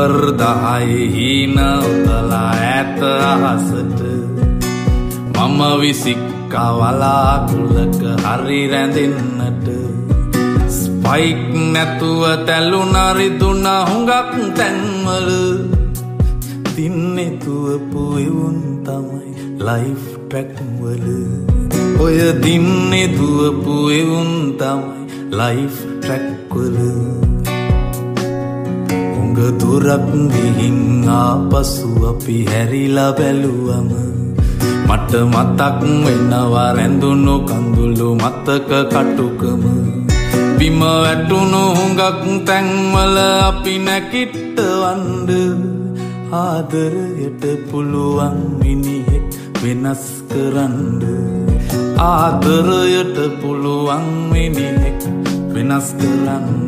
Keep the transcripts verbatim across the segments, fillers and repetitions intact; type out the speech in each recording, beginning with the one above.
dollar දහයි හීන උතලා ඇත අහසට මම විසික්කා වලාකුලක හරි රැඳෙන්නට ස්පයික් නැතුව තැලුණ රිදුණ හුඟක් තැන්වල දින්නේ තුවපු එවුන් තමයි ලයිෆ් ට්‍රැක් වල ඔය දින්නේ තුවපු එවුන් තමයි ලයිෆ් ට්‍රැක් වල උඟ දුරක් ගිහින් ආපසු අපි හැරිලා බැලුවම මට මතක් වෙනවා රැඳුණු කඳුළු මතක කටුකම බිම වැටුණු හුඟක් තැන්වල අපි නැකිටවන්ඩ ආදරයට පුළුවන් මිනිහෙක් වෙනස් කරන්ඩ ආදරයට පුළුවන් මිනිහෙක් වෙනස් කරන්ඩ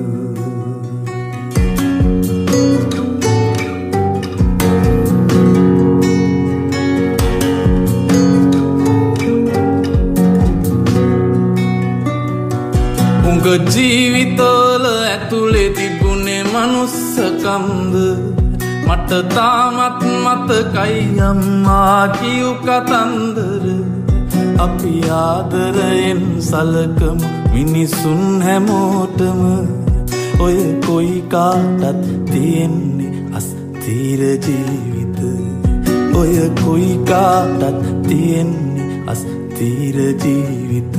උඟ ජීවිතවල ඇතුලේ තිබුණේ මනුස්සකම්ද මට තාමත් මතකයි අම්මා කියු කතන්දර අපි ආදරයෙන් සලකමු මිනිසුන් හැමෝටම ඔය කොයි කාටත් තියෙන්නේ අස්තීර ජීවිත ඔය කොයි කාටත් තියෙන්නේ අස්තීර ජීවිත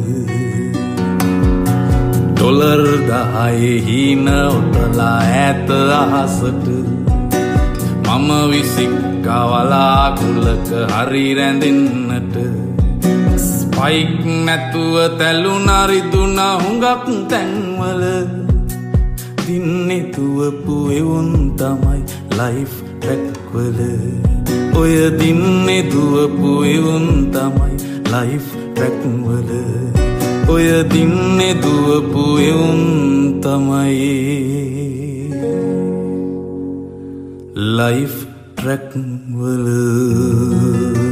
ඩොලර් දහයි හීන උතලා ඇත අහසට මම විසික්කා වලාකුලක හරි රැඳෙන්නට ස්පයික් නැතුව තැලුණ රිදුණ හුඟක් තැන්වල දින්නේ තුවපු එවුන් තමයි ලයිෆ් ට්‍රැක් වල ඔය දින්නේ තුවපු එවුන් තමයි ලයිෆ් ට්‍රැක් වල ඔය දින්නේ දුවපු එවුන් තමයි ලයිෆ් ට්‍රැක් වල